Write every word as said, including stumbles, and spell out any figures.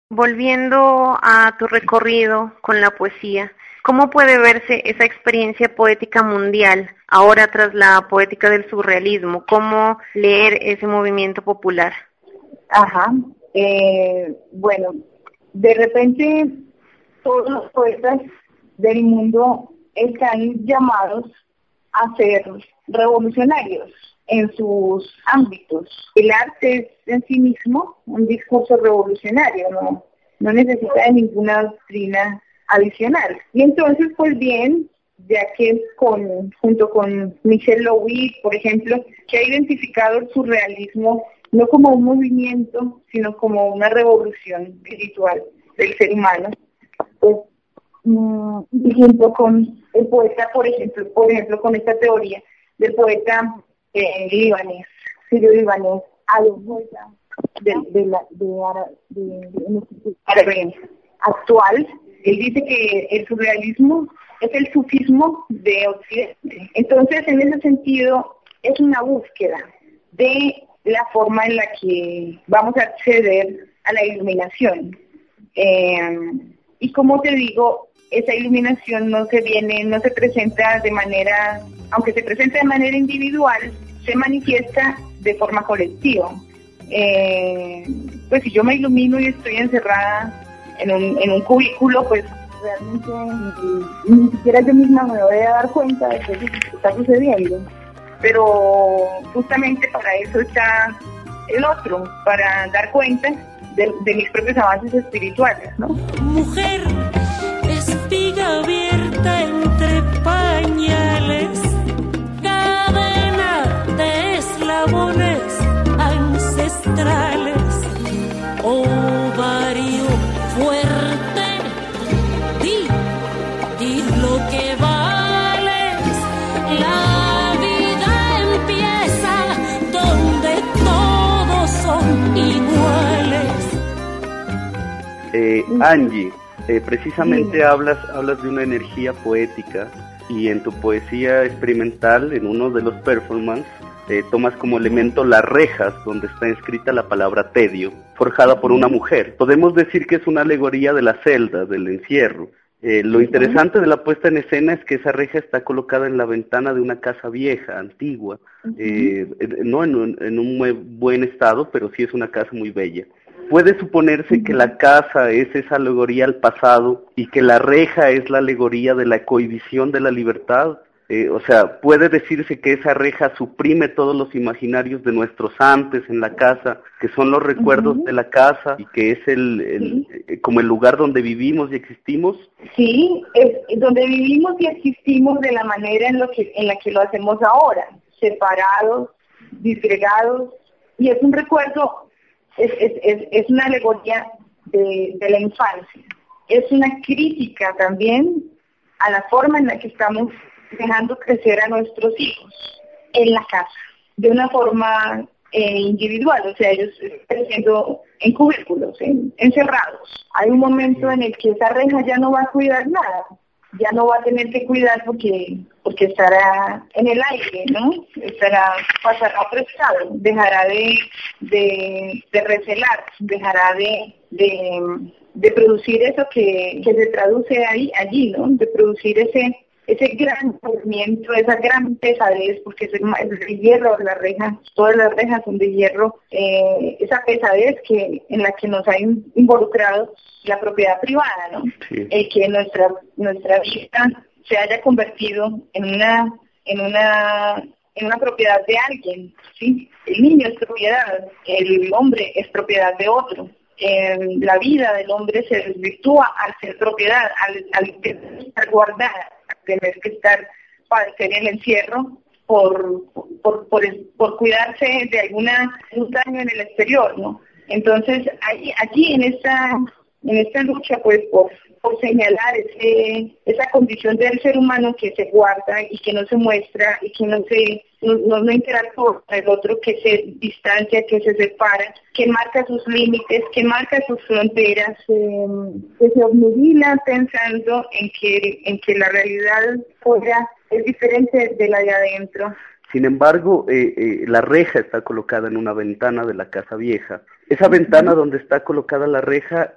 Volviendo a tu recorrido con la poesía, ¿cómo puede verse esa experiencia poética mundial ahora tras la poética del surrealismo? ¿Cómo leer ese movimiento popular? Ajá, eh, bueno, de repente todos los poetas del mundo están llamados a ser revolucionarios en sus ámbitos. El arte es en sí mismo un discurso revolucionario, no, no necesita de ninguna doctrina adicional. Y entonces, pues bien, ya que con, junto con Michel Louis, por ejemplo, que ha identificado el surrealismo no como un movimiento, sino como una revolución espiritual del ser humano, pues, mmm, y junto con el poeta, por ejemplo, por ejemplo, con esta teoría del poeta eh, libanés, sirio-libanés, al-Poeta de, de la de, de, de, de, de actual. Él dice que el surrealismo es el sufismo de Occidente. Entonces, en ese sentido, es una búsqueda de la forma en la que vamos a acceder a la iluminación. Eh, y como te digo, esa iluminación no se viene, no se presenta de manera, aunque se presenta de manera individual, se manifiesta de forma colectiva. Eh, pues si yo me ilumino y estoy encerrada en un, en un cubículo, pues realmente ni, ni siquiera yo misma me voy a dar cuenta de que eso está sucediendo. Pero justamente para eso está el otro, para dar cuenta de, de mis propios avances espirituales, ¿no? Mujer, espiga abierta entre pañales, cadena de eslabones ancestrales, ovario fuerte, di, di lo que vales, la vida empieza donde todos son iguales. Eh, Angie, eh, precisamente sí. hablas, hablas de una energía poética y en tu poesía experimental, en uno de los performances, eh, tomas como elemento las rejas donde está escrita la palabra tedio, forjada por una mujer. Podemos decir que es una alegoría de la celda, del encierro. Eh, lo interesante de la puesta en escena es que esa reja está colocada en la ventana de una casa vieja, antigua, eh, no en un, en un muy buen estado, pero sí es una casa muy bella. ¿Puede suponerse que la casa es esa alegoría al pasado y que la reja es la alegoría de la cohibición de la libertad? Eh, o sea, ¿puede decirse que esa reja suprime todos los imaginarios de nuestros antes en la casa, que son los recuerdos uh-huh. de la casa y que es el, el sí. eh, como el lugar donde vivimos y existimos? Sí, es donde vivimos y existimos de la manera en, lo que, en la que lo hacemos ahora, separados, disgregados, y es un recuerdo. Es, es, es, es una alegoría de, de la infancia. Es una crítica también a la forma en la que estamos dejando crecer a nuestros hijos en la casa, de una forma eh, individual, o sea, ellos están creciendo en cubículos, en, encerrados. Hay un momento en el que esa reja ya no va a cuidar nada, ya no va a tener que cuidar porque porque estará en el aire, ¿no? Estará, pasará a otro estado, dejará de, de, de recelar, dejará de, de, de producir eso que, que se traduce ahí, allí, ¿no? De producir ese ese gran movimiento, esa gran pesadez, porque es de hierro, las rejas, todas las rejas son de hierro, eh, esa pesadez que en la que nos ha involucrado la propiedad privada, ¿no? Sí. El que nuestra nuestra vida se haya convertido en una en una en una propiedad de alguien, ¿sí? El niño es propiedad, el hombre es propiedad de otro. Eh, la vida del hombre se desvirtúa al ser propiedad, al, al estar guardada, tener que estar, padecer el encierro por, por, por, por cuidarse de alguna, un daño en el exterior, ¿no? Entonces, allí, allí en esta, en esta lucha, pues, por, por señalar ese, esa condición del ser humano que se guarda y que no se muestra y que no se, no, no interactúa con el otro, que se distancia, que se separa, que marca sus límites, que marca sus fronteras, eh, que se obnubila pensando en que, en que la realidad fuera es diferente de la de adentro. Sin embargo, eh, eh, la reja está colocada en una ventana de la casa vieja. Esa ventana donde está colocada la reja